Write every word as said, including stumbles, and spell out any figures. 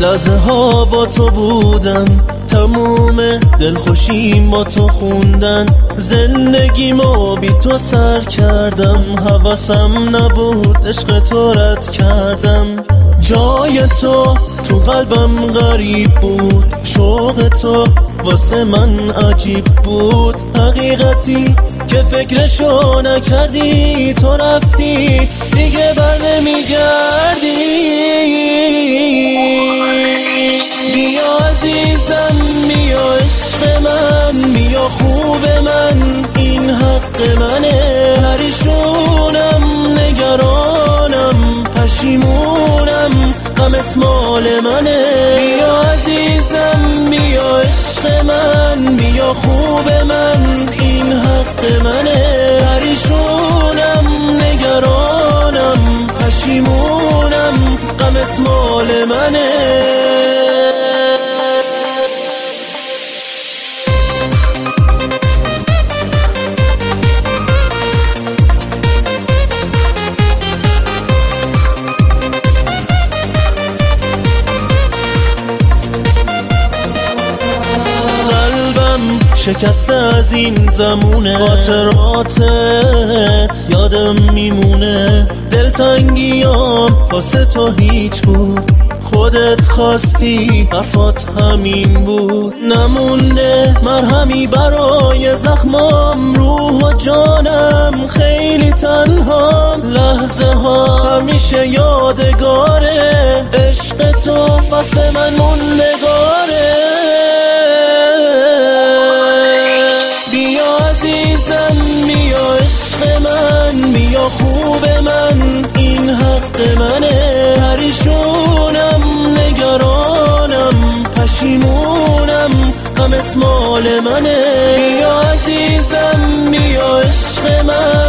لحظه ها با تو بودم، تموم دلخوشیم با تو خوندن، زندگیمو بی تو سر کردم، حواسم نبود عشق تو رد کردم. جای تو تو قلبم غریب بود، شوق تو واسه من عجیب بود، حقیقتی که فکرشو نکردی تو رفتی دیگه بر نمیگردی. بیا عزیزم بیا عشق من، بیا خوب من، این حق منه، پریشونم نگرانم پشیمونم غمت مال منه. بیا عزیزم بیا عشق من، بیا خوب من، این حق منه، پریشونم نگرانم پشیمونم غمت مال منه. شکسته از این زمونه، خاطراتت یادم میمونه، دلتنگیام واسه تو هیچ بود، خودت خواستی حرفات همین بود، نمونده مرهمی برای زخمام، روح و جانم خیلی تنها، لحظه ها همیشه یادگاره، عشق تو واسه من موندگاره. بیا عشق من، بیا خوب من، این حق منه، پریشونم نگرانم پشیمونم غمت مال منه. بیا عزیزم بیا عشق من،